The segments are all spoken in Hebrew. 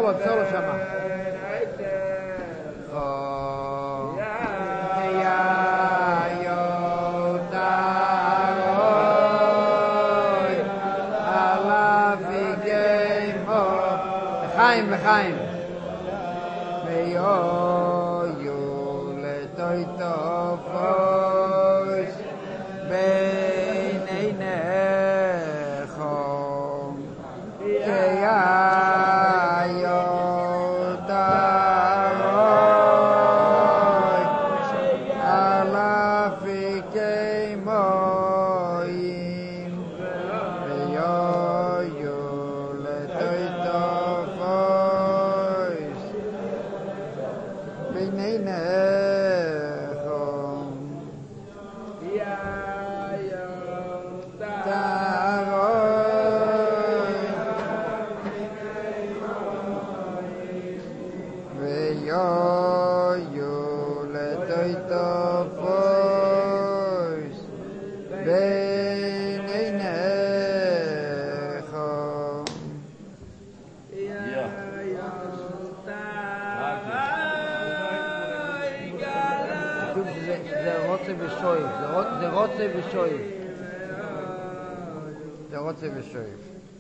סולו שמה. לחיים ויהיו לתוי תופוש בין עיניך שיהיו תרוי על אפיקי מים ויהיו לתוי תופוש בין עיניך ויהיו לתוי תופוש בין עיניך. זה רוצה ושויב, זה רוצה ושויב, זה רוצה ושויב.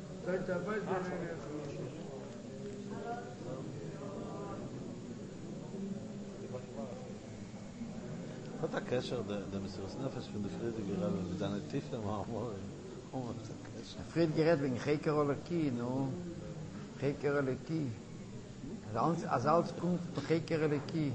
Was der Kescher der Messias Nefesh von der Friede gerät mit seiner Tifle Marmor? Fried gerät wegen Cheker Olaki, no? Cheker Olaki. Als alles kommt von Cheker Olaki.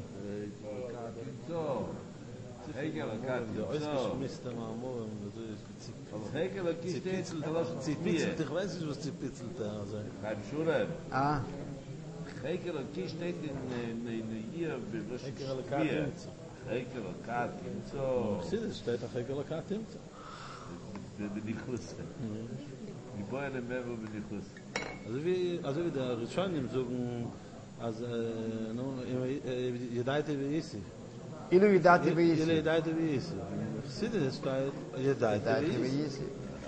Der ausgeschmisste Marmor und so ist Hekel Olaki steht zu der Zipitzelt, ich weiß nicht, was Zipitzelt da sein. Beim Schurem. Ah, Hekel Olaki steht in hier bei Hekel Olaki. Hekel Olaki. So. Es steht auch Hekel Olaki. בניחוס. גיבוי על המבוא בניחוס. Also wie der Rishonim sagen, als Jedaite wie Isi. אילו ידעתי וייסי. אילו ידעתי וייסי. חסידס steht Jedaite wie Isi. וייסי.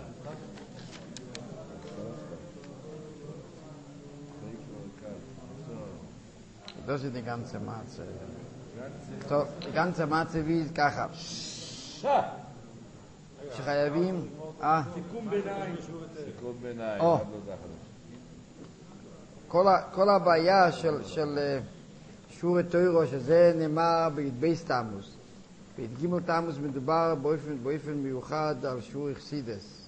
Das ist die ganze Matze. So, die ganze Matze wie ist kכה. שחייבים, סיכום ביניים. סיכום ביניים. כל הבעיה של שורי תוירו, שזה נאמר בי"ב תמוז. בי"ג תמוז מדובר באופן מיוחד על שורי חסידס.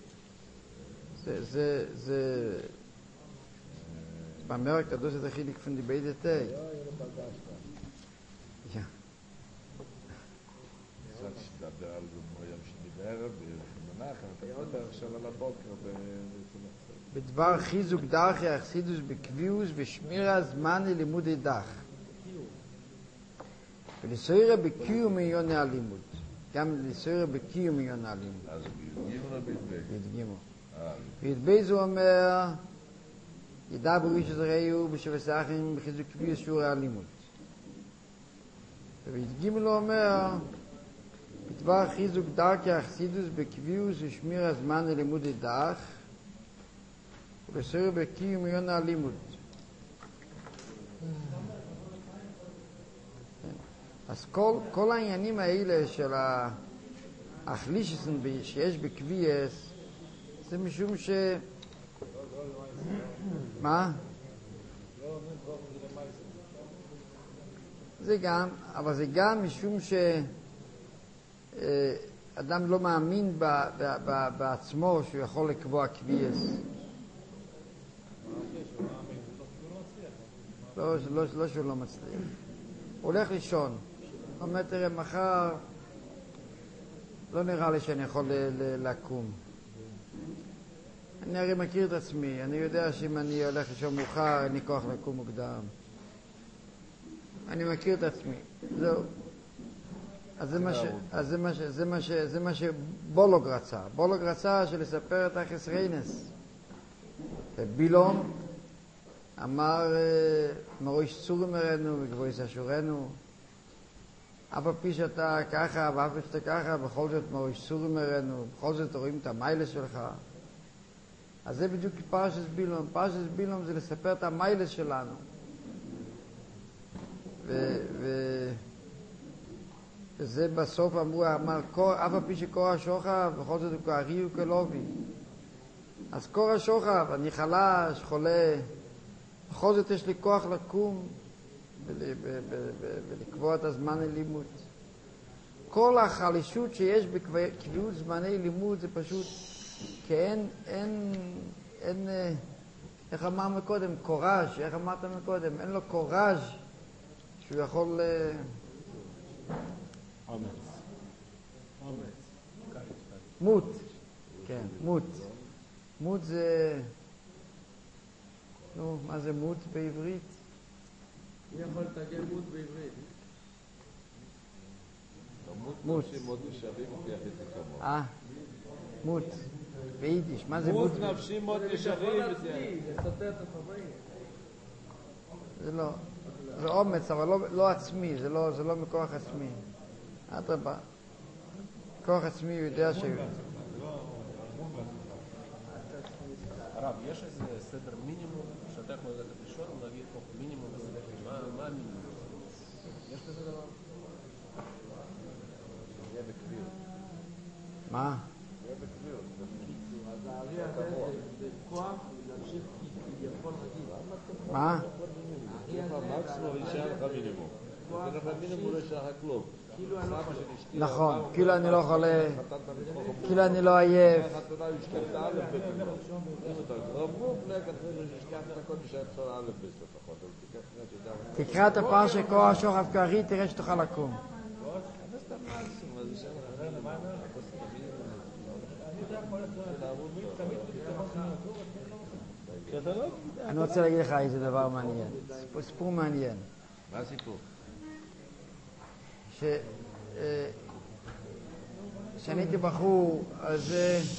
זה במאמר הקדוש זה חילק פון די ביידע טאג. Ja. בדבר חיזוק דרכי החסידוס בקביעוס ושמירה זמן ללימודי דח. ולסוירה בקיום עניון הלימוד. גם לסוירה בקיום עניון הלימוד. אז בי"ג. בי"ב זה אומר ידע בריש זרעיו בשבסחים בחיזוק קביעוס שיעורי הלימוד. ובי"ג הוא אומר בדבר חיזוק דרכי החסידוס בקביעוס ושמירה זמן ללימודי דח. ולסוירה בקיום עניון הלימוד. אז כל העניינים האלה של האכלישסן שיש בקביעס זה משום מה? זה גם, אבל זה גם משום שאדם לא מאמין בעצמו שהוא יכול לקבוע קביעס. לא שהוא לא מצליח. הוא הולך לישון. אומר, תראה, מחר לא נראה לי שאני יכול לקום. אני הרי מכיר את עצמי. אני יודע שאם אני הולך לישון מאוחר, אין לי כוח לקום מוקדם. אני מכיר את עצמי. זהו. אז זה מה שבולוג רצה. בולוג רצה שלספר את החסריינס. בילום אמר מרויש צור מרנו וגבוי סשורנו. אף פי שאתה ככה ואף פי שאתה ככה, בכל זאת מרויש צור מרנו, בכל זאת רואים את המיילה שלך. אז זה בדיוק פרשת בילום. פרשת בילום זה לספר את המיילס שלנו. וזה בסוף אמרו, אף על פי שקורא שוכב, בכל זאת הוא כארי וכלובי. אז קורא שוכב, אני חלש, חולה, בכל זאת יש לי כוח לקום ולקבוע את הזמן ללימוד. כל החלישות שיש בקביעות זמני לימוד זה פשוט כי אין, איך אמרנו קודם, קוראז', איך אמרת מקודם, אין לו קוראז' שהוא יכול... מות, כן, מות. מות זה... נו, מה זה מות בעברית? מי יכול לתרגם מות בעברית? מות. מות. ביידיש, מה זה מות? מות נפשי מות נשארים. זה לא, זה אומץ, אבל לא עצמי, זה לא מכוח עצמי. אדרבה. כוח עצמי הוא יודע ש... הרב, יש איזה סדר מינימום שאתה יכול לדעת ראשון ולהגיד פה מינימום בסדר, מה המינימום? יש כזה דבר? יהיה בקביעות. מה? יהיה בקביעות. אז הארי הזה זה כוח להמשיך כביכול רגיל. מה? מקסימום יישאר לך מינימום. זה לך מינימום לא יישאר לך כלום. נכון, כאילו אני לא חולה, כאילו אני לא עייף. תקרא את הפרשה קורא שוכב כארי, תראה שתוכל לקום. אני רוצה להגיד לך איזה דבר מעניין, סיפור מעניין. מה הסיפור? כשאני הייתי בחור, אז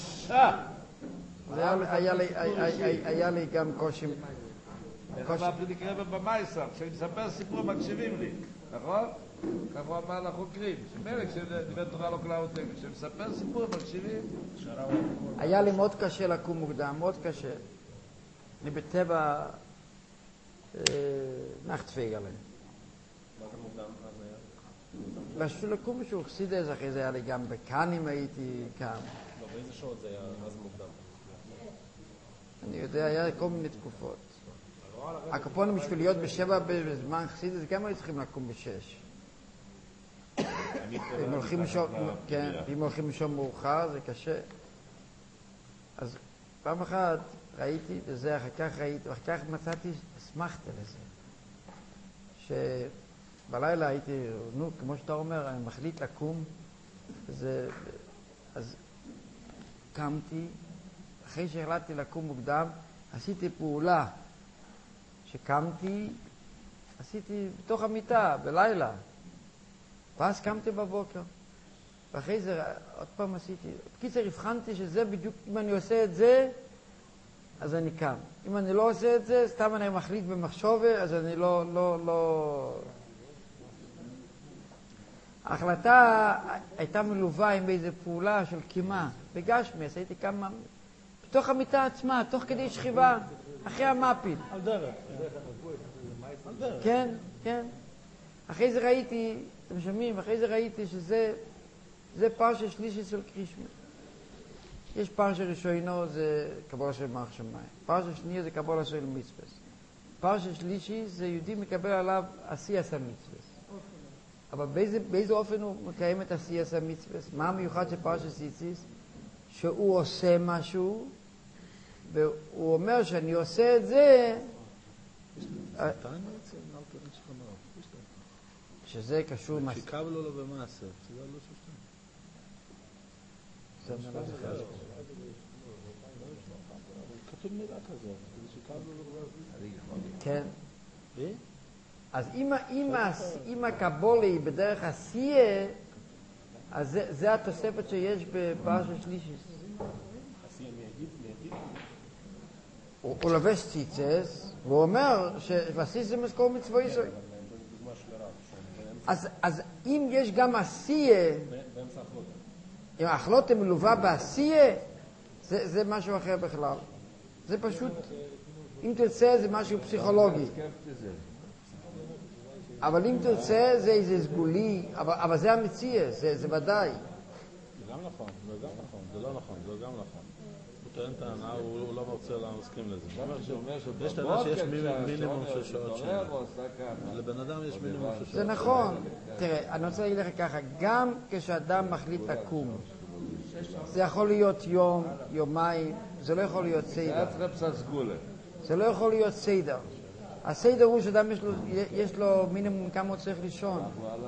היה לי גם קושי. איך אמרתי לקרוא במייסר, כשאני מספר סיפור מקשיבים לי, נכון? ככה הוא אמר לחוקרים, שמלא כשדבר תורה לא כלל אותם, כשאני מספר סיפור מקשיבים. היה לי מאוד קשה לקום מוקדם, מאוד קשה. אני בטבע נחטפייגלה. מה זה מוקדם? לשוב לקום בשביל חסידס, אחרי זה היה לי גם בקנים הייתי קם. לא, באיזה שעות זה היה אז מוקדם? אני יודע, היה כל מיני תקופות. הקופונים בשביל להיות בשבע בזמן חסידס, גם היו צריכים לקום בשש. אם הולכים לישון מאוחר, זה קשה. אז פעם אחת ראיתי, וזה אחר כך ראיתי, ואחר כך מצאתי אסמכתה לזה. בלילה הייתי, נו, כמו שאתה אומר, אני מחליט לקום, אז קמתי, אחרי שהחלטתי לקום מוקדם, עשיתי פעולה שקמתי, עשיתי בתוך המיטה, בלילה, ואז קמתי בבוקר, ואחרי זה עוד פעם עשיתי, בקיצר הבחנתי שזה בדיוק, אם אני עושה את זה, אז אני קם. אם אני לא עושה את זה, סתם אני מחליט במחשבה, אז אני לא... ההחלטה הייתה מלווה עם איזו פעולה של קימה, בגשמס, הייתי כמה, בתוך המיטה עצמה, תוך כדי שכיבה, אחרי המפיל. על דרך. כן, כן. אחרי זה ראיתי, אתם שומעים, אחרי זה ראיתי שזה פרשה שלישי של קרישמה. יש פרשה ראשונו, זה קבולה של מערכת שמיים. פרשה שנייה זה קבולה של מצווה. פרשה שלישי זה יהודי מקבל עליו עשייס המצווה. אבל באיזה אופן הוא מקיים את עשייס המצווה? מה המיוחד של פרשת ציציס? שהוא עושה משהו, והוא אומר שאני עושה את זה, שזה קשור מספיק. שיקבלו לו במעשר, זה לא שושטן. כתוב מילה כזאת, שיקבלו לו במעשר. כן. אז אם הקבולה היא בדרך עשייה, אז זה התוספת שיש בפרשה שלישית. עשייה מיידית? הוא לובש ציצס, והוא אומר שעשית זה מזכור מצווה ישראל. דוגמה של הרב. אז אם יש גם עשייה, באמצע החלוטה. אם החלוטה מלווה בעשייה, זה משהו אחר בכלל. זה פשוט, אם תרצה זה משהו פסיכולוגי. אבל אם תרצה זה איזה סגולי, אבל זה המציע, זה ודאי. זה גם נכון, זה לא נכון, זה גם נכון. הוא טוען טענה, הוא לא רוצה להסכים לזה. יש טענה שיש מינימום של שעות שינה. לבן אדם יש מינימום של שעות שינה. זה נכון. תראה, אני רוצה להגיד לך ככה, גם כשאדם מחליט לקום, זה יכול להיות יום, יומיים, זה לא יכול להיות סדר. זה לא יכול להיות סדר. הסדר הוא שאדם יש לו מינימום כמה הוא צריך לישון.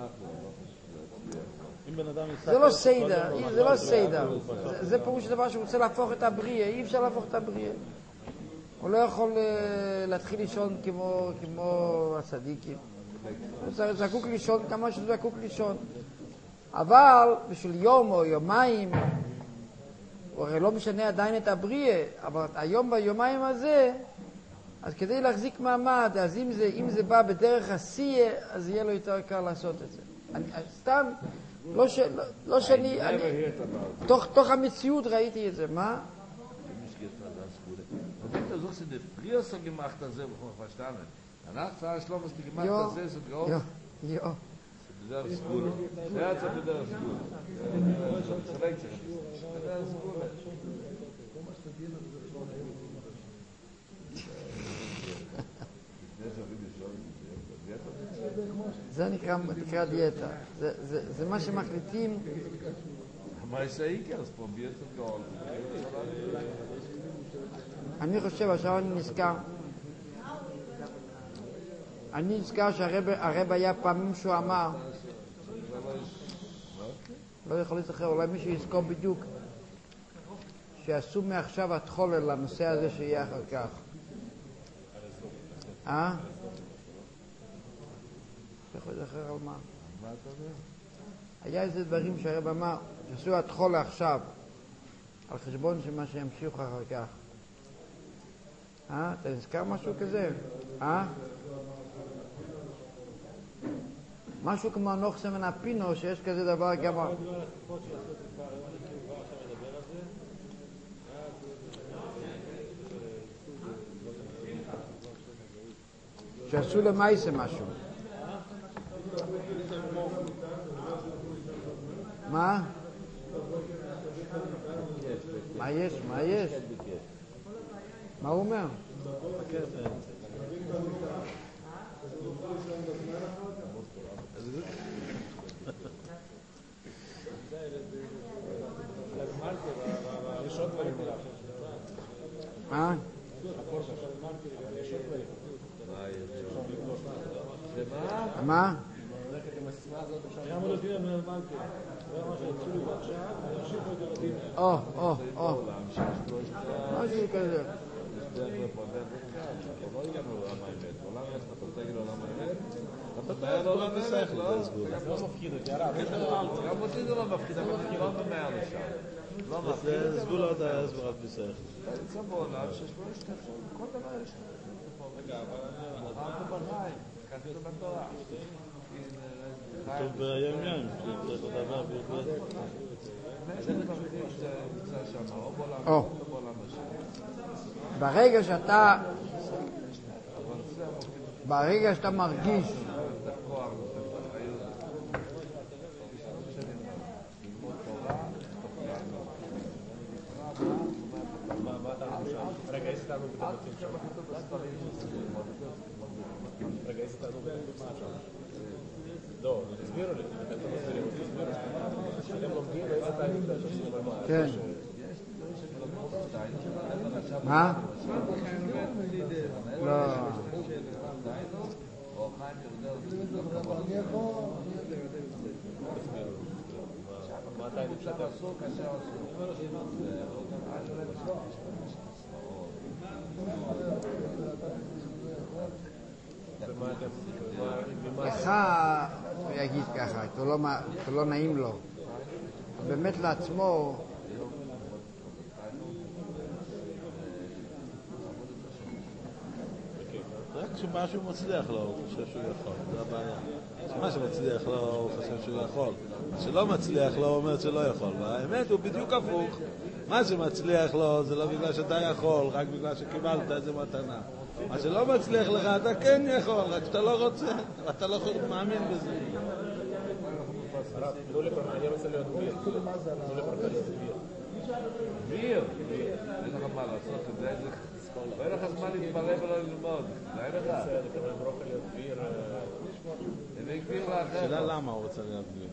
זה לא סדר, זה לא סדר. זה פירוש דבר שהוא רוצה להפוך את הבריאה, אי אפשר להפוך את הבריאה. הוא לא יכול להתחיל לישון כמו הצדיקים. הוא זקוק לישון כמה שהוא זקוק לישון. אבל בשביל יום או יומיים, הוא הרי לא משנה עדיין את הבריאה, אבל היום ביומיים הזה, אז כדי להחזיק מעמד, אז אם זה בא בדרך הסייה, אז יהיה לו יותר קל לעשות את זה. סתם, לא שאני, תוך המציאות ראיתי את זה, מה? Du suchst in der früher so gemacht, das ist verstanden. Danach sah ich Schloss, die gemacht, das ist so groß. Ja. Das ist gut. Der hat das ist gut. Das ist gut. זה נקרא דיאטה. זה מה שמחליטים. מה ישאיקה? אז פרוביית את גאול. אני חושב, עכשיו אני נזכר שהרב היה פעמים שהוא אמר, לא יכול לזכר, אולי מישהו יזכור בדיוק, שעשו מעכשיו התחולל לנושא הזה שיהיה אחר כך. יכול לזכר על מה? היה איזה דברים שהרב אמר, שעשו התחולל עכשיו, על חשבון שמה שימשיך אחר כך. אתה נזכר משהו כזה? משהו כמו נוחסה מן הפינו, שיש כזה דבר גם... שעשו למעשה משהו. מה? מה יש? מה יש? מה הוא אומר? מה? משהו כזה. אתה בעד עולם האמת, לא? זה לא מפחיד אותי, הרב. גם אותי זה לא מפחיד, אבל אני לא ממהר לשם. זה סגולה את ההסברת בשכל. זה בעולם שיש לו השתפשות, כל דבר יש לו. רגע, אבל אנחנו בניים, כתוב בתורה. כתוב ביום יום, צריך לדבר ביותר. זה נמצא שם, או בעולם או בעולם השני. ברגע שאתה מרגיש רגע, יש לנו בדמותים שם. רגע, יש לנו בדמותים שם. לא, תסבירו לי. אתם לומדים באיזה תהליך תהליך של מה? כן. מה? לא. מה התהליך שאתם עשו? לך הוא יגיד ככה, זה לא נעים לו. באמת לעצמו רק כשמשהו מצליח לו, הוא חושב שהוא יכול, זה הבעיה. כשמשהו מצליח לו, הוא חושב שהוא יכול. כשלא מצליח לו, הוא אומר שלא יכול. והאמת הוא בדיוק הפוך. מה שמצליח לו זה לא בגלל שאתה יכול, רק בגלל שקיבלת איזה מתנה. מה שלא מצליח לך, אתה כן יכול, רק שאתה לא רוצה, אתה לא מאמין בזה. אני רוצה להיות גביר. גביר? אין לך מה לעשות את זה, אין לך זמן להתפרע ולא ללמוד. אין לך. להיות גביר. אין גביר לאחר. שאלה למה הוא רוצה להיות גביר?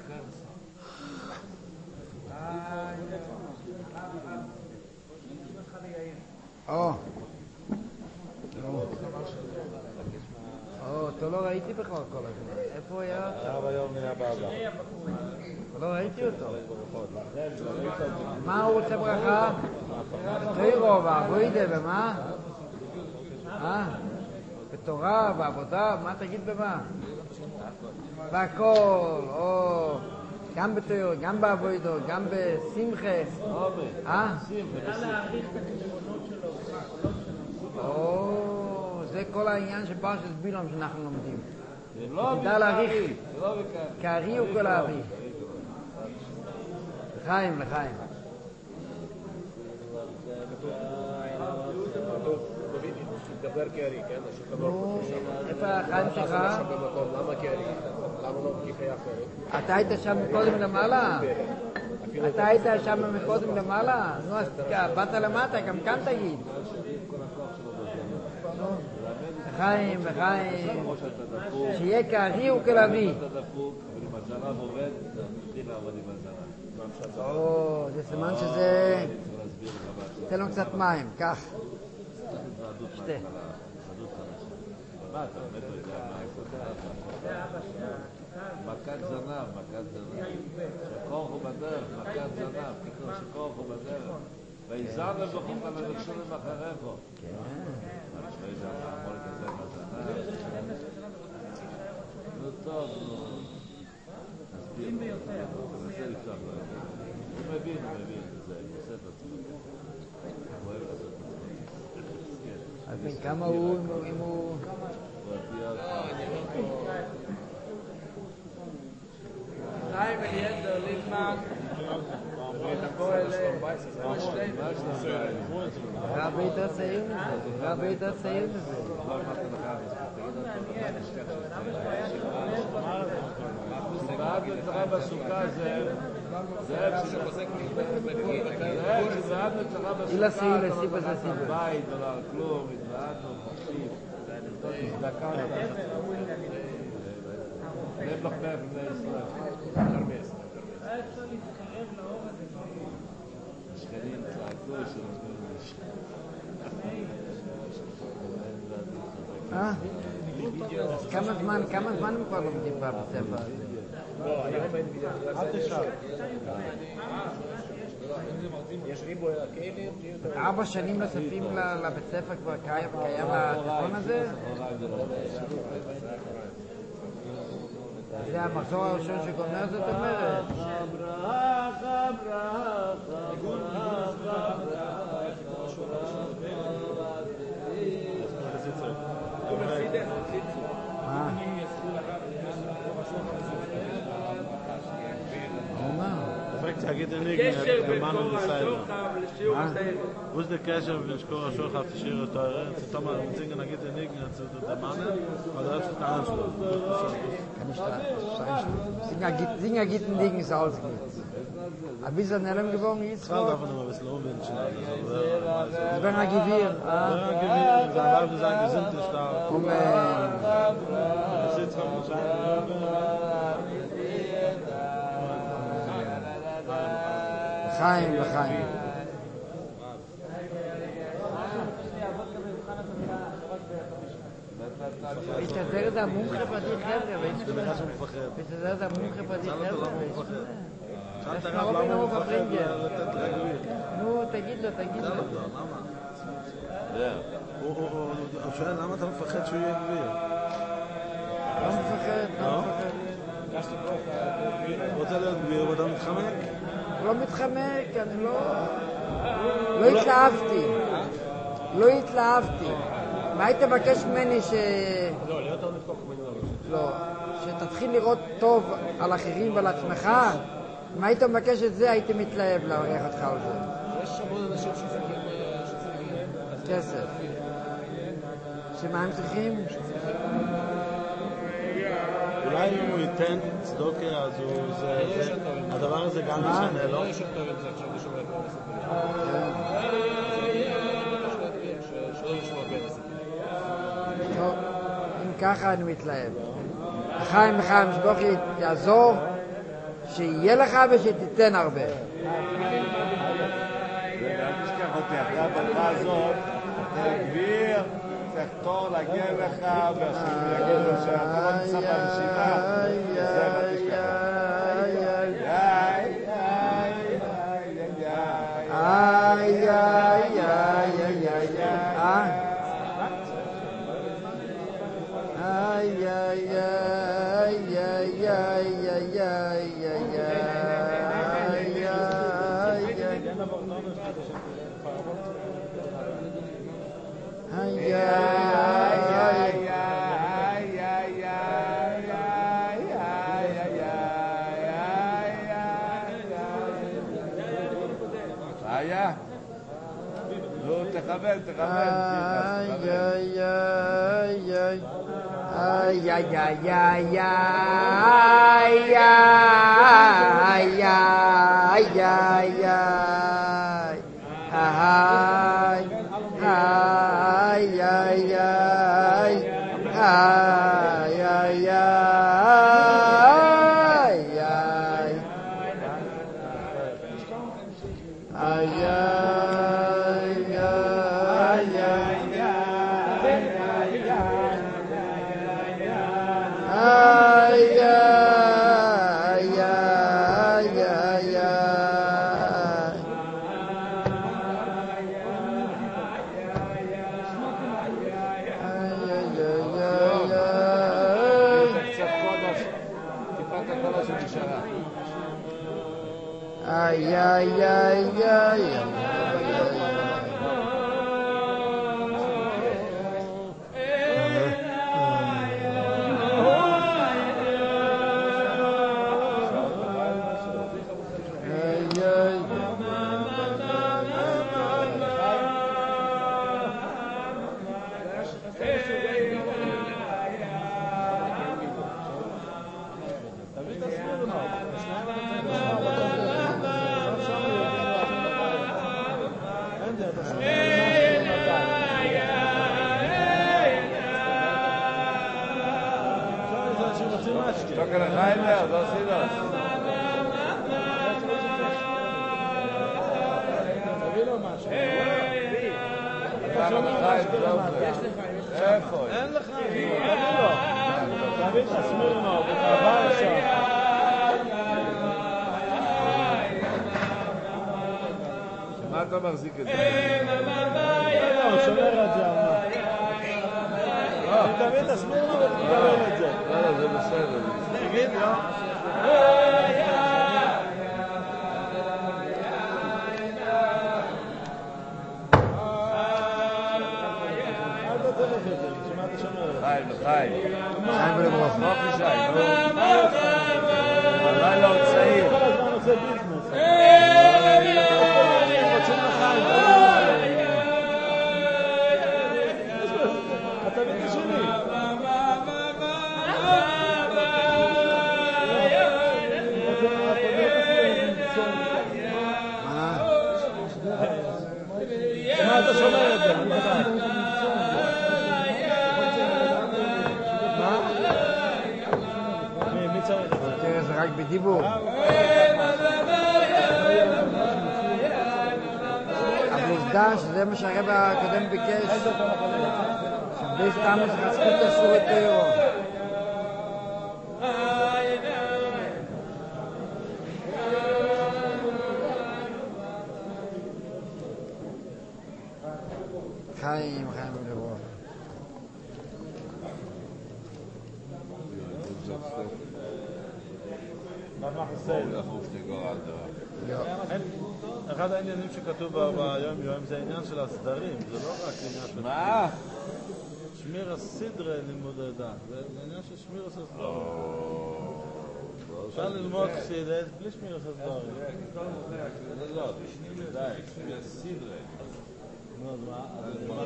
אותו לא ראיתי בכלל כל הזמן. איפה הוא היה? הרב היום נהיה בעבר. לא ראיתי אותו. מה הוא רוצה ברכה? תוירו ועבודה, במה? בתורה, בעבודה, מה תגיד במה? בהכל, גם בתוירו, גם בעבודה, גם בשמחה. זה כל העניין של פרשת בילעם שאנחנו לומדים. תדע להעריך, כארי הוא כל הארי. לחיים. דבר כארי, כן? איפה החיים שלך? למה כארי? למה לא כחיה אחרת? אתה היית שם מקודם למעלה? אתה היית שם מקודם למעלה? נו, אז באת למטה, גם כאן תגיד. לחיים, שיהיה כארי וכלבי. זה סימן שזה... תן לו קצת מים, קח. שתה. מכת זנב, שכוח הוא בדרך, מכת זנב, כתוב שכוח הוא בדרך. ויזם ובחום על הנכשולים אחריך. כן. השבי זה המול כזה בזנב. נו טוב, נו. נסביר. זה לפתוח לו. הוא מבין. זה עושה את עצמו. הוא אוהב לעשות את עצמו. אז בין כמה הוא, אם הוא... חיים אליעזר ליבמן תבוא אליהם רבי יותר צעיר מזה ועד מצרה בסוכה זה שחוזק ועד מצרה בסוכה בית ולא על כלום התוועדנו חופשים נבלח מאה בני ישראל השכנים צעקו כמה זמן הם כבר לומדים בספר הזה? לא, היום אין אל תשאל. יש ריבו הכלים 4 שנים נוספים לבית ספר כבר קיים התיכון הזה? זה המחזור הראשון שגומר, זאת אומרת. קשר בין קור השוחם לשיעור התאר. Wo ist der Kescher, wenn ich Kora Schoch auf die Schere teure? Jetzt haben wir mit Singen, geht der Nigen, zu der Manne, aber da ist der Anschluss. Kann ich da Singer geht ein Ding, ist ausgeht. Aber bis er Nelem gewohnt ist? Fall davon noch ein bisschen umwünschen. Das wäre ein Gewirr. Ein Gewirr, sein Weib ist ein Gesinnte stark. Das sitzt am לחיים. מסתדר את המומחה פתיר חבר'ה, מסתדר את המומחה פתיר חבר'ה. שאלת הרב למה הוא מפחד לתת לגביר? נו, תגיד לו. הוא שואל למה אתה מפחד שהוא יהיה גביר? לא מפחד. הוא רוצה להיות גביר ואתה מתחמק? לא מתחמק, אני לא התלהבתי. מה היית מבקש ממני שתתחיל לראות טוב על אחרים ועל עצמך? אם היית מבקש את זה, הייתי מתלהב להעריך אותך על זה. המון אנשים שצריכים כסף. שמה הם צריכים? אולי אם הוא ייתן צדוקה, אז הדבר הזה גם משנה לו. טוב, אם ככה אני מתלהב. החיים בחיים שבוכי יעזור שיהיה לך ושתיתן הרבה. אל תשכח אותי, אחרי הברכה הזאת, אתה גביר, צריך תור להגיע לך, והשם יגיד לו שאתה לא נמצא ברשימה, זה אל תשכח. תכוון, מה אתה מחזיק את זה? הוא שומר את זה, תמיד תסביר לו ותקבל את זה. לא, זה בסדר. תגיד, לא? חיים, חיים. חיים ולברוך. לא חשיים, נו. הלילה עוד צעיר. כל הזמן עושה ביזנס. אתה תמיד שני. מה אתה שומע את זה? מי צריך את זה? תראה, זה רק בדיבור. אבל עובדה שזה מה שהרב הקודם ביקש. שבי סתם שחזקות אסור את תירו. חיים, חיים ולברוך. אחד העניינים שכתוב ביום יום זה העניין של הסדרים, זה לא רק עניין של מה? שמיר הסדרה לימוד הדת, זה עניין של שמיר הסדרה. אפשר ללמוד חסידות בלי שמירת דברים. די, סדרה. נו, אז מה?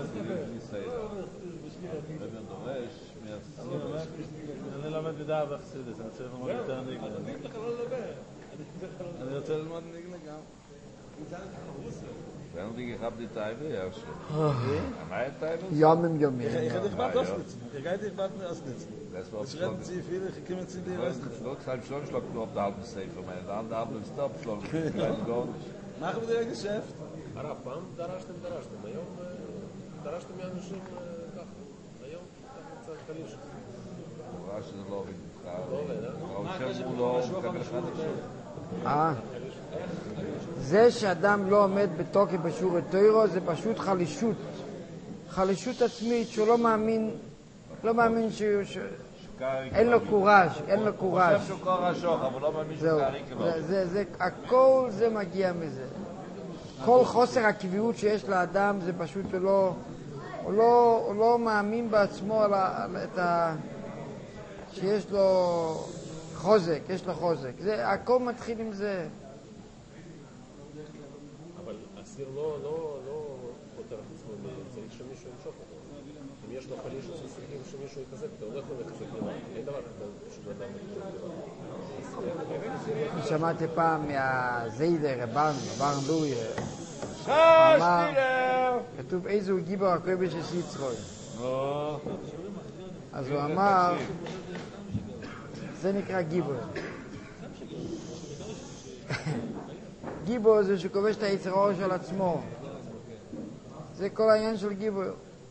אני למד בדעה בחסידות, אני רוצה ללמוד יותר ניגלה. אני רוצה ללמוד ניגלה גם. Wenn du gehabt die Teibe, ja schon. Meine Teibe? יומם. Ich hätte gewartet ausnitzen. Ich hätte gewartet ausnitzen. Das war Ich reden Sie viele, ich komme zu dir ausnitzen. Doch, halb schon schlag du auf der halben Seife, meine dann da halben Stopp schlag. Gar nicht. Machen wir dir Geschäft. הרב, פעם דרשתם, היום דרשתם מאנשים ככה, היום קצת קליש. Was ist לא עובד. שם הוא לא מקבל אחד עכשיו. זה שאדם לא עומד בתוקף בשיעורי תורה זה פשוט חלישות עצמית שהוא לא מאמין אין לו קורаж, חושב שהוא קורא שוך, אבל לא מאמין שהוא קערי כמו. הכל זה מגיע מזה. כל חוסר הקביעות שיש לאדם זה פשוט הוא לא מאמין בעצמו שיש לו חוזק, זה הכל מתחיל עם זה. אבל אסיר לא פותר את עצמו, צריך שמישהו ימשוך אותו. אם יש לו חליש שצריכים שמישהו יחזק, אתה הולך לחזק לבד. אין דבר כזה פשוט אדם אני שמעתי פעם מהזיידר, ברן לוי, כתוב איזה הוא גיבור הקויבש של יצחק. אז הוא אמר, זה נקרא גיבור. גיבור זה שכובש את היצר האור של עצמו. זה כל העניין של גיבור.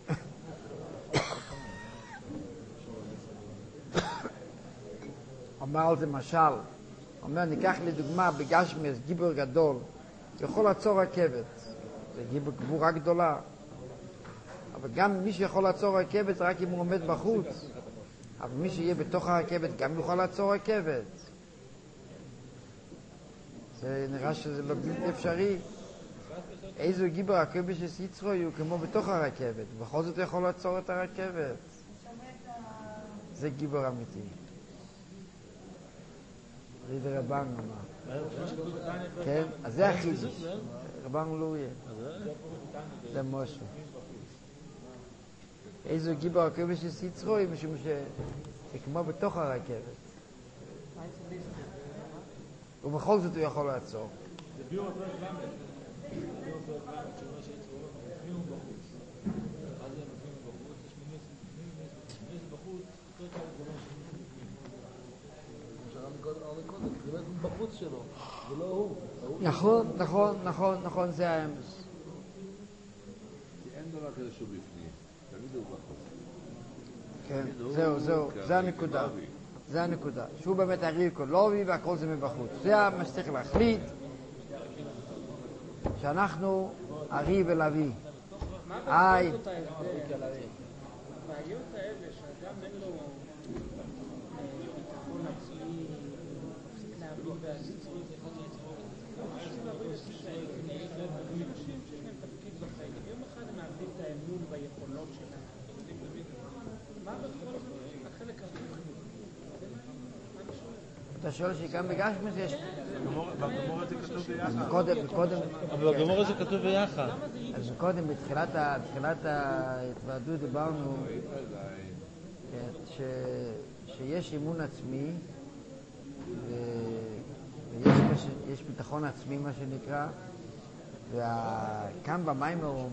אומר על זה משל, אומר ניקח לדוגמה בגשמס גיבור גדול, יכול לעצור רכבת, זה גבורה גדולה. אבל גם מי שיכול לעצור רכבת רק אם הוא עומד בחוץ. אבל מי שיהיה בתוך הרכבת גם יוכל לעצור רכבת. זה נראה שזה לא בלתי אפשרי. איזו גיבור הקויבש של יצחק הוא כמו בתוך הרכבת, ובכל זאת הוא יכול לעצור את הרכבת. זה גיבור אמיתי. רידר רבן אמר. כן? אז זה החידוש. רבן לוי. זה משה. איזו גיבור הקויבש של יצחק משום שכמו בתוך הרכבת. ובכל זאת הוא יכול לעצור. בחוץ שלו, ולא הוא. נכון, זה האמס. אין דבר כזה שהוא בפנים, תמיד הוא בחוץ. כן, זהו, זה הנקודה. שהוא באמת הריב קולובי והכל זה מבחוץ. זה מה שצריך להחליט, שאנחנו הריב ולוי. מה בעיות האלה? בעיות האלה שאדם אין לו ביטחון עצמי, מפסיק להאמין בעצמי. אנשים שיש להם תפקיד בחיים. יום אחד הם מאבדים את האמון ביכולות שלהם. מה בכל זאת החלק הפוך? אתה שואל שגם בגשמס יש... בגמור הזה כתוב ביחד. קודם... אבל בגמור הזה כתוב ביחד. אז קודם, בתחילת ההתוועדות דיברנו שיש אימון עצמי ויש ביטחון עצמי מה שנקרא, וכאן במים הוא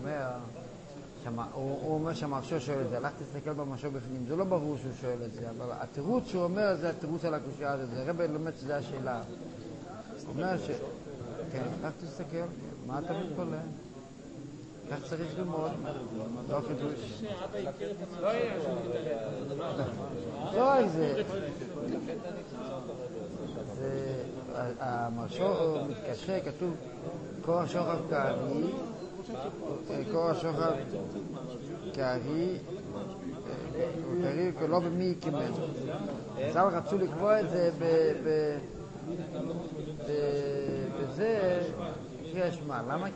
אומר שהמחשוב שואל את זה, הלך תסתכל במחשוב בפנים, זה לא ברור שהוא שואל את זה, אבל התירוץ שהוא אומר זה התירוץ על הקושיה הזאת, זה רבי לומד שזה השאלה. הוא אומר כן, הלך תסתכל, מה אתה מתפלא? כך צריך ללמוד, לא חידוש. לא רק זה. המחשוב מתקשה, כתוב כוח שוחד כארי, כוח שוחד כארי, לא במי כמנו. צה"ל רצו לקבוע את זה בזה קריאה שמע. למה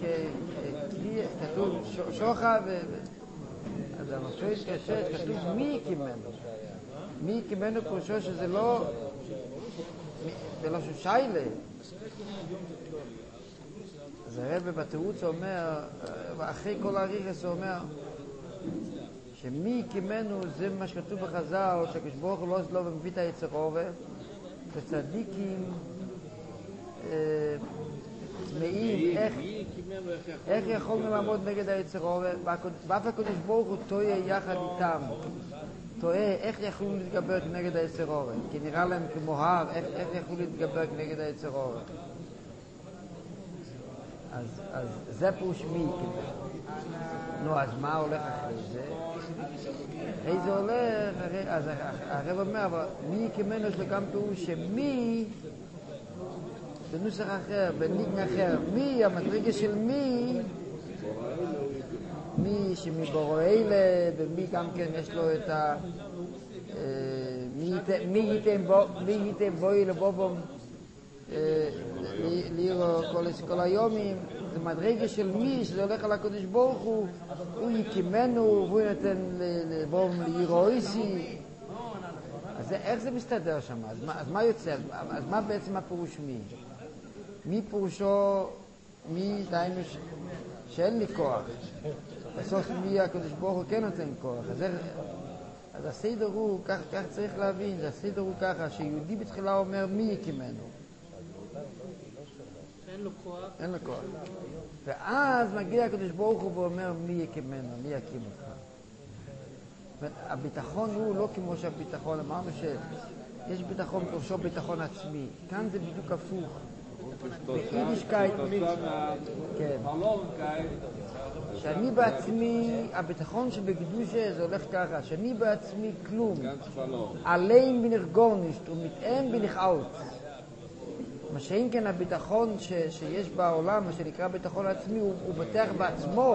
כתוב שוחד אז המחשוב התקשה, כתוב מי כמנו. מי כמנו פרושו שזה לא בלשון שיילה. אז הרב בתירוץ אומר, אחרי כל הריחס הוא אומר, שמי כמנו זה מה שכתוב בחז"ל, שהקדוש ברוך הוא לא מביא את היצר אור, וצדיקים צמאים, איך יכולנו לעמוד נגד היצר אור, ואף הקדוש ברוך הוא טועה יחד איתם, טועה איך יכולו להתגבר נגד היצר אור, כי נראה להם כמו הר, איך יכולו להתגבר נגד היצר אור. אז זה פירוש מי כמנו. נו, אז מה הולך אחרי זה? איזה הולך? אז הרב אומר, אבל מי כמנו יש לו גם פירוש שמי, בנוסח אחר, בניגן אחר, מי, המדרגה של מי שמבורו אלה, ומי גם כן יש לו את ה... מי ייתם בואי לבובום לירו כל היומים, זה מדרגה של מי שזה הולך על הקדוש ברוך הוא יקימנו, והוא נותן לבום לירו איסי. אז איך זה מסתדר שם? אז מה יוצא? אז מה בעצם הפירוש מי? מי פירושו, מי דיינו שאין לי כוח. בסוף מי הקדוש ברוך הוא כן נותן כוח. אז הסדר הוא, כך צריך להבין, הסדר הוא ככה, שיהודי בתחילה אומר מי יקימנו. אין לו כוח. ואז מגיע הקדוש ברוך הוא ואומר מי יקימנו, מי יקים אותך. הביטחון הוא לא כמו שהביטחון, אמרנו שיש ביטחון פירושו ביטחון עצמי. כאן זה בדיוק הפוך. ביידישקייט, כן. שאני בעצמי, הביטחון שבקדושה זה הולך ככה, שאני בעצמי כלום, עליין בנרגורנישט ומתאם בנחאות. מה שאם כן הביטחון שיש בעולם, מה שנקרא ביטחון עצמי, הוא בטח בעצמו.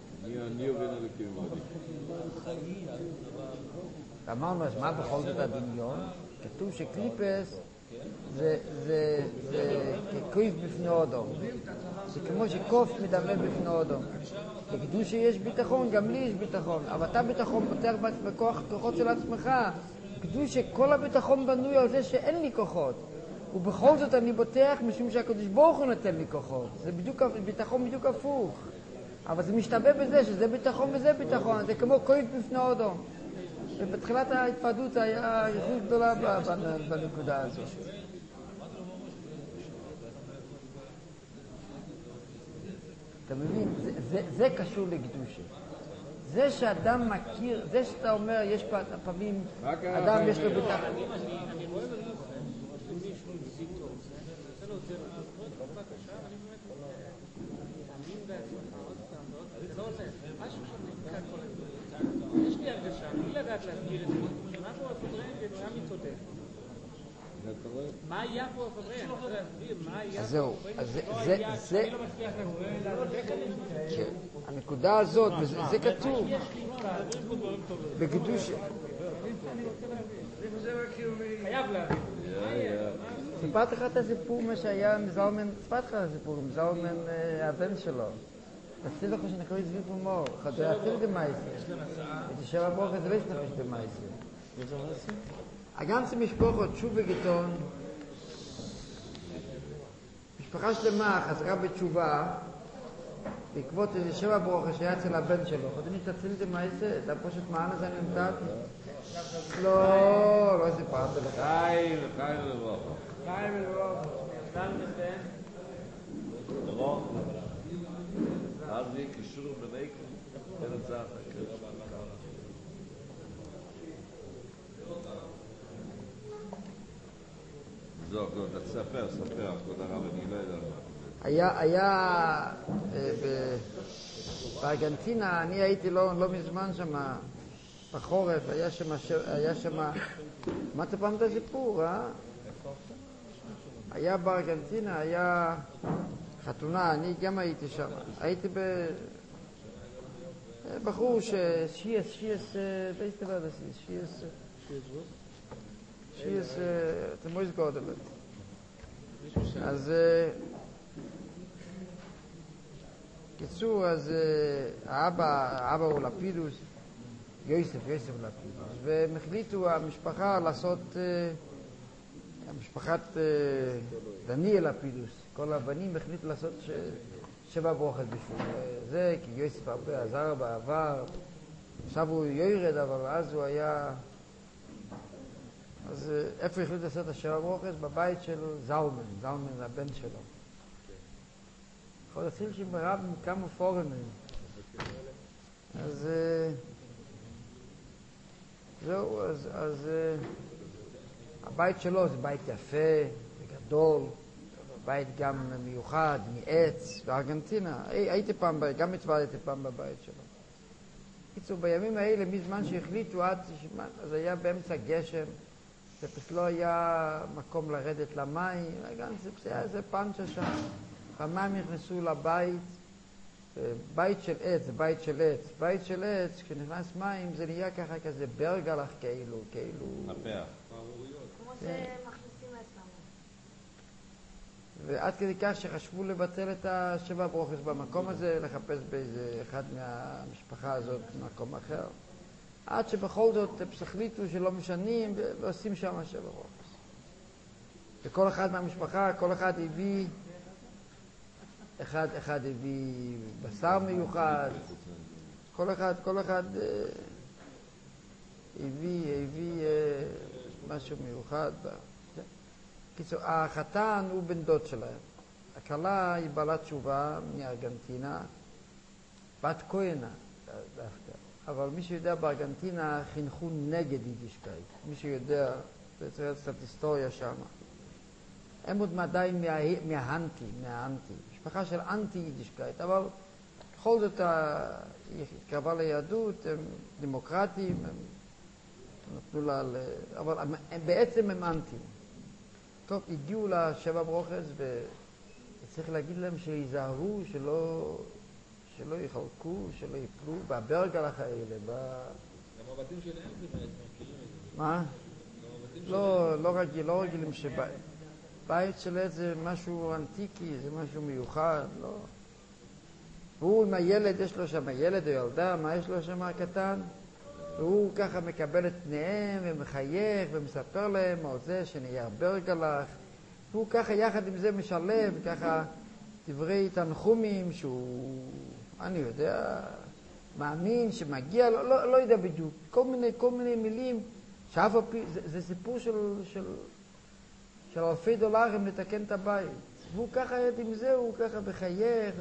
אמרנו, אז מה בכל זאת הדמיון? כתוב שקליפס זה כקויף בפני אודום. זה כמו שקוף מדמה בפני אודום. כקדוש שיש ביטחון, גם לי יש ביטחון. אבל אתה ביטחון פותח בכוחות של עצמך. קדוש שכל הביטחון בנוי על זה שאין לי כוחות. ובכל זאת אני בוטח משום שהקדוש ברוך הוא נותן לי כוחות. זה ביטחון בדיוק הפוך. אבל זה משתווה בזה שזה ביטחון וזה ביטחון. זה כמו כויף בפני אודום. ובתחילת ההתפעדות היה יחוד גדולה בנקודה הזאת. אתה מבין? זה קשור לקדושה. זה שאדם מכיר, זה שאתה אומר, יש פעמים, אדם יש לו ביטחון. אני רואה במיוחד שמישהו מזיק טוב, זה לא עוזר, אז עוד בבקשה, אני באמת תאמין בעצמך עוד פעם, זה לא עוזר, משהו שנתקע כל הזמן. יש לי הרגשה, בלי לדעת להסביר את זה, מה פה הפודרן ושם מתעודד. מה היה פה הפודרן? אני לא יכול להסביר, מה היה פה הפודרן? אני לא מצליח להסביר. הנקודה הזאת, זה כתוב. בקדוש... חייב להבין. סיפרת לך את הסיפור מה שהיה עם זלמן, סיפרת לך את הסיפור עם זלמן הבן שלו. רציתי לך שנקרא את זביב ומור, חדרי אפילו דמייסה. את ישר הברוך הזה לא ישנפש דמייסה. הגנצה משפחות, שוב בגיטון, משפחה שלמה חזרה בתשובה, בעקבות איזה שבע ברוך שהיה אצל הבן שלו. חודשים שתציל דמייסה, אתה פשוט מען הזה נמתתי. לא סיפרת לך. חיים לברוך. חיים לברוך. זלמן בן. לברוך. אז יהיה קישור בנקל, ארץ אפק. זו, תספר, תודה רב, אני לא יודע מה. היה בארגנטינה, אני הייתי לא מזמן שם, בחורף, היה שם, שמעת פעם את הסיפור, היה בארגנטינה, היה חתונה, אני גם הייתי שם, הייתי בחור ששיאס, weißt du was das ist? שיאס, אתה מויס גודלת. אז קיצור, אז האבא הוא לפידוס, יוסף הוא לפידוס, והם החליטו המשפחה לעשות המשפחת דניאל הפילוס, כל הבנים החליטו לעשות 7 ברוכות בשביל זה, כי יוסף הרבה עזר בעבר, עכשיו הוא יורד, אבל אז הוא היה... אז איפה החליטו לעשות 7 ברוכות? בבית של זלמן הבן שלו. יכול להציל שברב עם כמה פורומים. אז זהו, אז הבית שלו זה בית יפה וגדול, בית גם מיוחד, מעץ, בארגנטינה. הייתי פעם, גם התוודעתי פעם בבית שלו. קיצור, בימים האלה, מזמן שהחליטו אז היה באמצע גשם, ופשוט לא היה מקום לרדת למים, זה היה פנצ'ה שם. פעמיים נכנסו לבית, בית של עץ, בית של עץ, כשנכנס מים זה נהיה ככה כזה ברגלח כאילו. נפח. כמו שמכניסים לעצמם. ועד כדי כך שחשבו לבטל את 7 ברוכות במקום הזה, לחפש באיזה אחד מהמשפחה הזאת במקום אחר. עד שבכל זאת החליטו שלא משנים ועושים שם 7 ברוכות. וכל אחד מהמשפחה, כל אחד הביא, אחד הביא בשר מיוחד, כל אחד הביא משהו מיוחד. קיצור, החתן הוא בן דוד שלהם. הכלה היא בעלת תשובה מארגנטינה, בת כהנה דווקא. אבל מי שיודע בארגנטינה חינכו נגד יידישקייט. מי שיודע, זה צריך קצת היסטוריה שם. הם עוד עדיין מהאנטי. משפחה של אנטי יידישקייט, אבל בכל זאת היא התקרבה ליהדות, הם דמוקרטים, הם נתנו לה, אבל בעצם הם אנטי. טוב, הגיעו ל7 ברוכות וצריך להגיד להם שיזהרו, שלא יחלקו, שלא יפלו בברגלח האלה. גם הבתים שלהם זה בעצם, מכירים את זה. מה? לא רגילים בית של עץ זה משהו אנטיקי, זה משהו מיוחד, לא. והוא עם הילד, יש לו שם ילד או ילדה, מה יש לו שם הקטן? והוא ככה מקבל את פניהם ומחייך ומספר להם על זה שנהיה ברגלח. והוא ככה יחד עם זה משלב, ככה דברי תנחומים שהוא, אני יודע, מאמין שמגיע, לא יודע בדיוק. כל מיני מילים, שאף הפי, זה סיפור של אלפי דולרים לתקן את הבית. והוא ככה יד עם זה, הוא ככה בחייך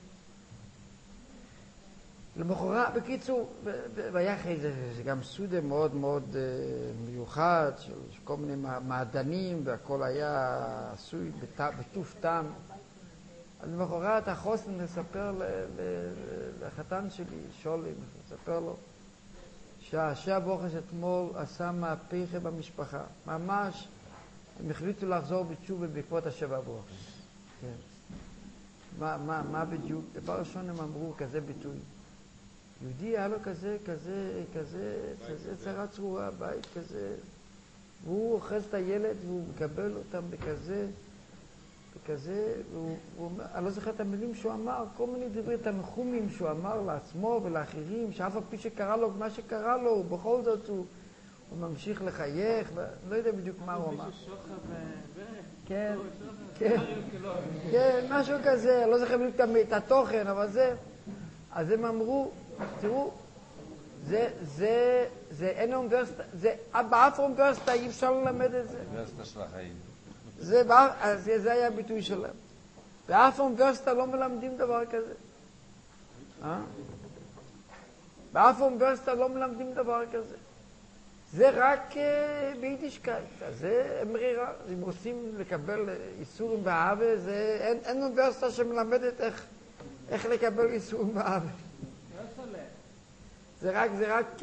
למחרת, בקיצור, והיה זה גם סודה מאוד מאוד מיוחד, של כל מיני מעדנים, והכל היה עשוי בטוף טעם. אז למחרת החוסן מספר לחתן שלי, שולי, מספר לו, שהברוכות אתמול עשה מהפכה במשפחה. ממש, הם החליטו לחזור בתשובה בעקבות 7 ברוכות. כן. מה בדיוק? דבר ראשון הם אמרו כזה ביטוי. יהודי היה לו כזה צרה צרורה, בית כזה, והוא אוחז את הילד והוא מקבל אותם בכזה, והוא אומר, אני לא זוכר את המילים שהוא אמר, כל מיני דברי תנחומים שהוא אמר לעצמו ולאחרים, שאף על פי שקרה לו מה שקרה לו, בכל זאת הוא ממשיך לחייך, לא יודע בדיוק מה הוא אמר. כן, משהו כזה, לא זוכר בדיוק את התוכן, אבל זה, אז הם אמרו, תראו, זה אין אוניברסיטה, באף אוניברסיטה אי אפשר ללמד את זה. אוניברסיטה של החיים. זה היה הביטוי שלהם. באף אוניברסיטה לא מלמדים דבר כזה. באף אוניברסיטה לא מלמדים דבר כזה. זה רק ביידישקייט. זה אמרירה. אם רוצים לקבל איסורים באהבה, אין אוניברסיטה שמלמדת איך לקבל איסורים באהבה. זה רק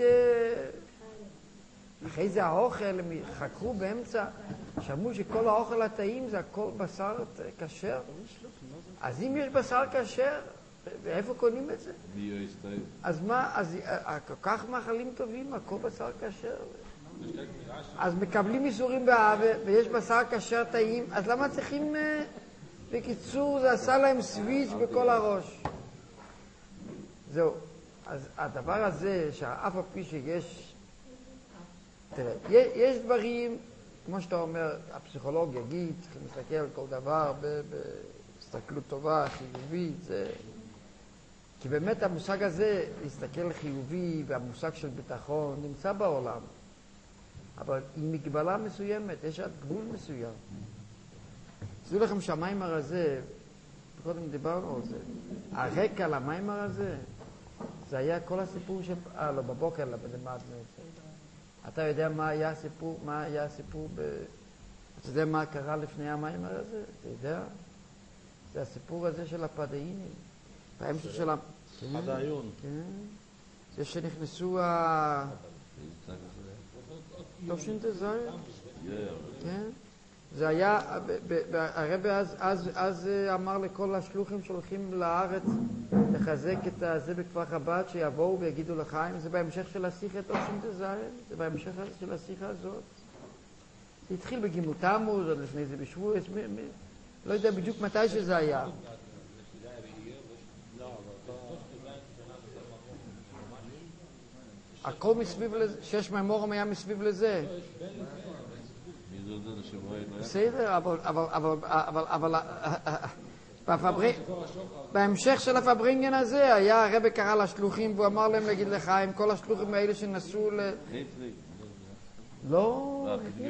אחרי זה האוכל, הם חקרו באמצע, שמעו שכל האוכל הטעים זה הכל בשר כשר. אז אם יש בשר כשר, ואיפה קונים את זה? אז מה, אז כל כך מאכלים טובים, הכל בשר כשר. אז מקבלים איסורים באהבה, ויש בשר כשר טעים, אז למה צריכים, בקיצור, זה עשה להם סוויץ' בכל הראש. זהו. אז הדבר הזה, שאף על פי שיש, תראה, יש דברים כמו שאתה אומר, הפסיכולוג יגיד, צריכים להסתכל על כל דבר בהסתכלות טובה, חיובית, זה... כי באמת המושג הזה, להסתכל חיובי והמושג של ביטחון, נמצא בעולם. אבל עם מגבלה מסוימת, יש עד גבול מסוים. תדעו לכם שהמיימר הזה, קודם דיברנו על זה, הרקע למיימר הזה, זה היה כל הסיפור של... לא, בבוקר למדנו את זה. אתה יודע מה היה הסיפור, אתה יודע מה קרה לפני המיימר הזה? אתה יודע? זה הסיפור הזה של הפדאינים. בהמשך של פדאיון. כן. זה שנכנסו טוב שינתזר. כן. זה היה, הרבי אז אמר לכל השלוחים שהולכים לארץ לחזק את זה בכפר חב"ד, שיבואו ויגידו לחיים, זה בהמשך של השיחה טוב שינתזר, זה בהמשך של השיחה הזאת. זה התחיל בגימל תמוז, עוד לפני זה בשבועס, לא יודע בדיוק מתי שזה היה. הכל מסביב לזה, 6 מימורים היה מסביב לזה. בסדר, אבל בהמשך של הפברינגן הזה היה הרבי קרא לשלוחים והוא אמר להם להגיד לחיים, כל השלוחים האלה שנסעו לא,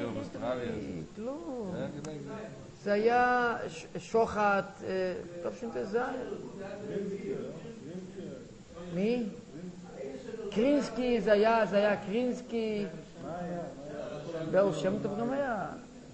לא. זה היה שוחט, טוב שינתזר. מי? קרינסקי, זה היה קרינסקי. באו שם טוב גם היה.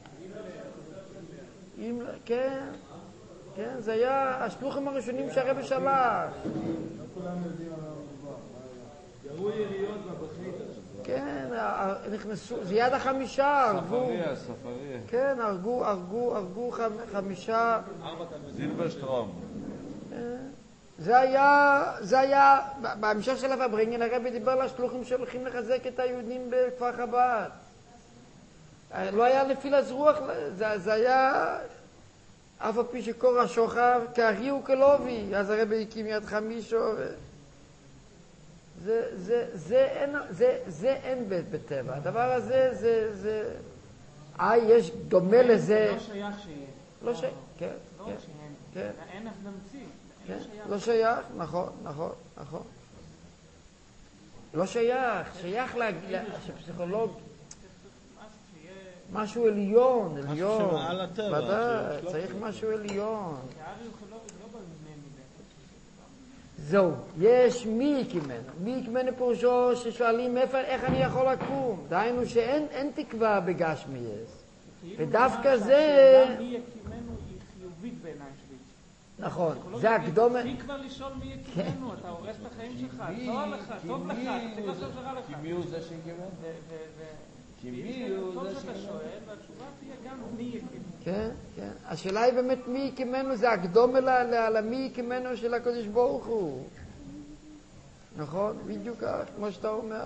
כן, כן, זה היה השלוחים הראשונים שהרבי שלח. לא כולם יודעים על ירו יריות בבחית. כן, נכנסו, זה יד החמישה, הרגו. ספריה. כן, הרגו 5. זילברשטרום. זה היה, בהמשך של הפברינגן, הרבי דיבר לשלוחים שהולכים לחזק את היהודים בכפר חב"ד. לא היה נפילת רוח, זה היה, אף על פי שקור השוחר, כארי וכלובי, אז הרבי הקים יד חמישו. זה אין בטבע. הדבר הזה, זה... יש דומה לזה... לא שייך שיהיה. לא שייך, כן. לא שאין. אין אף דמציא. לא שייך, נכון. לא שייך, שייך שפסיכולוג... משהו עליון. משהו שמעל הטבע. ודאי, צריך משהו עליון. כארי וכלובי זה לא במיני מידה. זהו, יש מי יקמנו פירושו ששואלים איך אני יכול לקום. דהיינו שאין תקווה בגשמיאס. ודווקא זה... מי יקימנו היא חיובית בעיניים שלי. נכון, זה הקדומה... מי כבר לשאול מי יקימנו? אתה הורס את החיים שלך, טוב לך, אתה צריך לעשות שרע לך. כי מי הוא זה שיקימנו? כי מי הוא זה שאתה שואל, והתשובה תהיה גם מי יקימנו. כן, כן. השאלה היא באמת מי יקימנו, זה הקדומה למי יקימנו של הקדוש ברוך הוא. נכון? בדיוק כך, כמו שאתה אומר.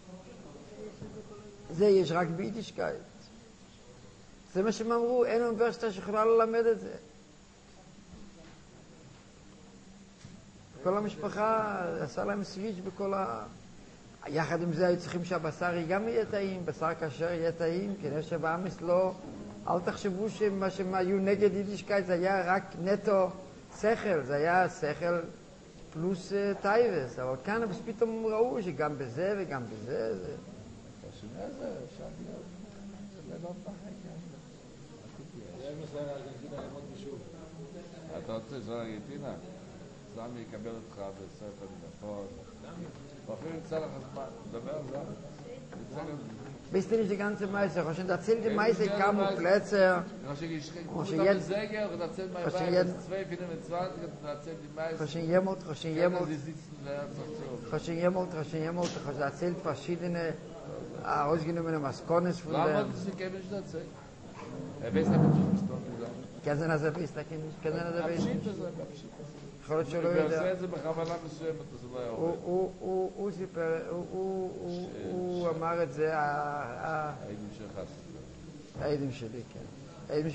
זה יש רק ביידישקייט. זה מה שהם אמרו, אין אוניברסיטה שיכולה ללמד את זה. כל המשפחה עשה להם סוויץ' בכל יחד עם זה היו צריכים שהבשר גם יהיה טעים, בשר כשר יהיה טעים, כנראה שבאמס לא... אל תחשבו שמה שהם היו נגד יידישקייט זה היה רק נטו שכל, זה היה שכל פלוס טייבס, אבל כאן פתאום ראו שגם בזה וגם בזה זה... השני הזה, שם להיות, זה לא פחד גם. אתה רוצה לנסוע לארגנטינה? סמי יקבל אותך בסרט הביטחון. ואפילו ימצא לך זמן, דבר על זה. Wisst ihr nicht die ganze Meister? Ich habe erzählt, die Meister kamen auf Plätze. Ich habe jetzt Säger und erzählt mein Weib, 2,24 und erzählt die Meister. Ich habe erzählt verschiedene ausgenommene Maskones von Warum dem. wolltest du die nicht erzählen? Weiß nicht, ob du gesprochen hast. Kennen Sie das ein bisschen? Kennen Sie das ein bisschen? יכול להיות שלא הוא יודע. עושה את זה בכוונה מסוימת, אז הוא לא יעובד. הוא סיפר, הוא אמר את זה, העדים שלך. העדים שלי, כן. העדים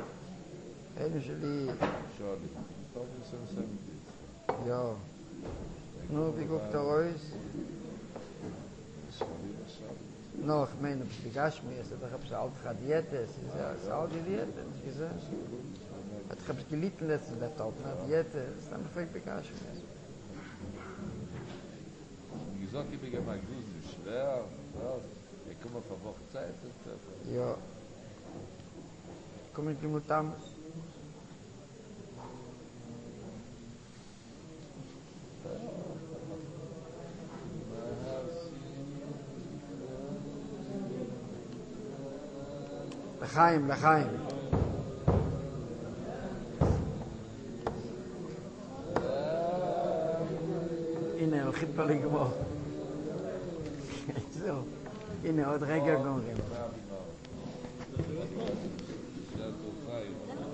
שלי, שואלים. טוב, נסיים את זה. ja. Nur wie guckt der Reus? שואלים עכשיו. noch meine Begashmi, es hat ich alt Diätes, es ist alt Diätes, gesagt. Hat ich gelitten letztens der Top, Diätes, dann fängt Begashmi. Wie gesagt, ich bin mal gut, schwer, ich komme auf eine Woche Zeit. Ja. Komme ich mit Tamus. לחיים, לחיים. הנה, הולכים פה לגמור. זהו. הנה, עוד רגע גומרים.